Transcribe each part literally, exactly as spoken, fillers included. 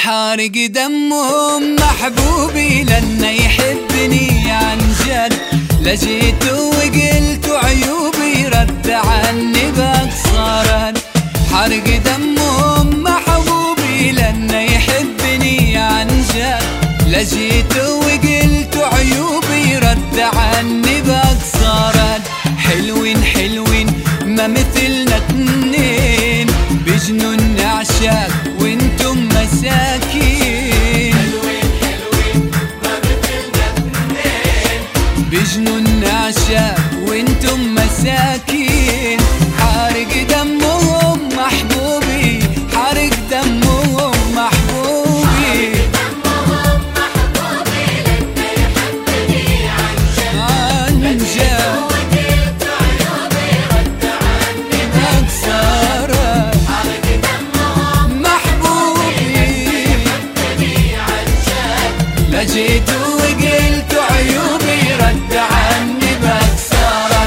حارق دمهم محبوبي لأنه يحبني عن جد. لجيت وقلت عيوبي رد عني باقصارا. حارق دمهم محبوبي لأنه يحبني عن جد. لجيت وقلت عيوبي رد عني باقصارا. حلوين حلوين ما مثلنا اتنين بجنون عشاق وانتم مساكين. حلوين حلوين ما مثلنا اتنين بجنون عشاق وانتم مساكين. حارق دمهم محبوبي حارق دمهم محبوبي دمهم محبوبي لأنه يحبني عن جد. عن جد وقلت عيوبي رد عني باقصارا. حارق دمهم محبوبي يحبني عن جد. لجيت وقلت عيوبي رد عني باقصارا.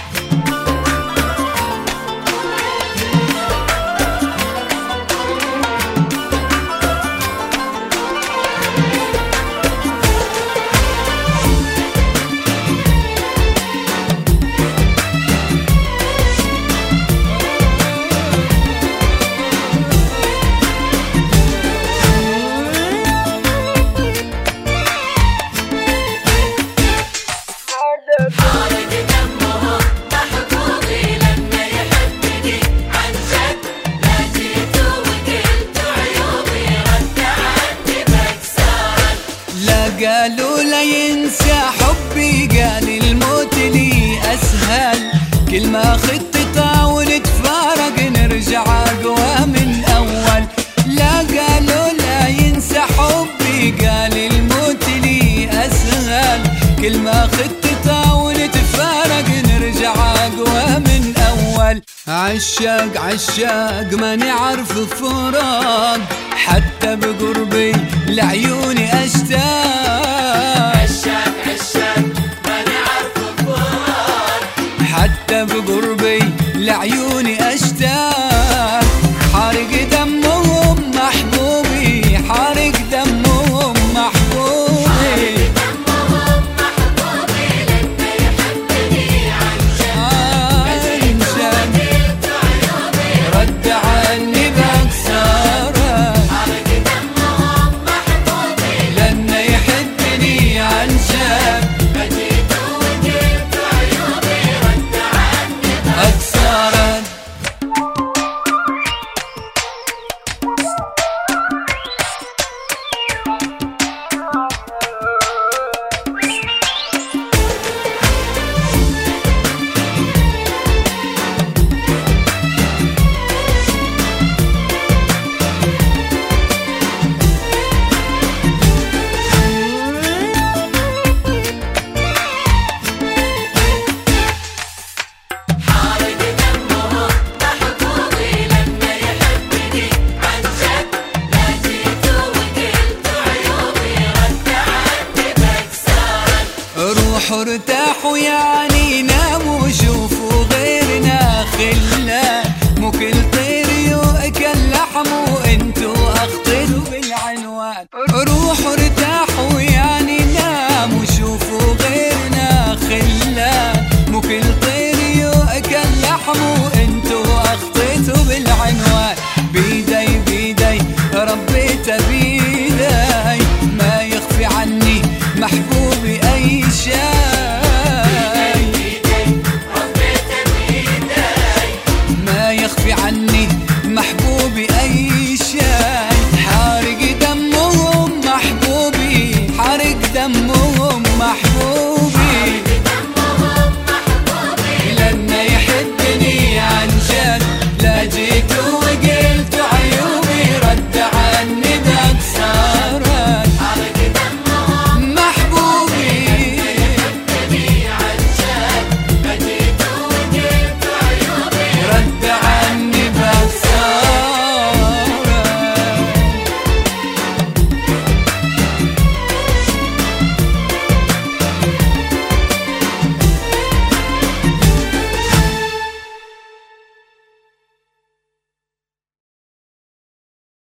حارق دمهم محبوبي لأنه يحبني عن جد. لجيت وقلت عيوبي رد عني باقصارا. لا قالوا لا ينسى حبي قال الموت لي أسهل. كل ما خطة ونتفارق نرجع أقوى من أول. لا قالوا لا ينسى حبي قال الموت لي أسهل. كل ما خطة ونتفارق نرجع أقوى من أول. عشاق عشاق ما نعرف فراق حتى بقربي لعيوني أشتاق. عشاق عشاق ما نعرف فراق حتى بقربي لعيوني أشتاق. حارق دمهم محبوبي حارق دمهم محبوبي دمهم محبوبي لأنه يحبني عن جد. عن جد وقلت عيوبي رد عني باقصارا. حارق دمهم محبوبي لأنه يحبني عن جد لجيت وقلت عيوبي رد عني أقصارا. حارق دمهم محبوبي لأنه يحبني عن جد. لجيت وقلت عيوبي رد عني باقصارا. روحوا ارتاحوا يعني ناموا شوفوا غيرنا خلة. مو كل طير يؤكل لحم وانتو اخطروا بالعنوان. روحوا ارتاحوا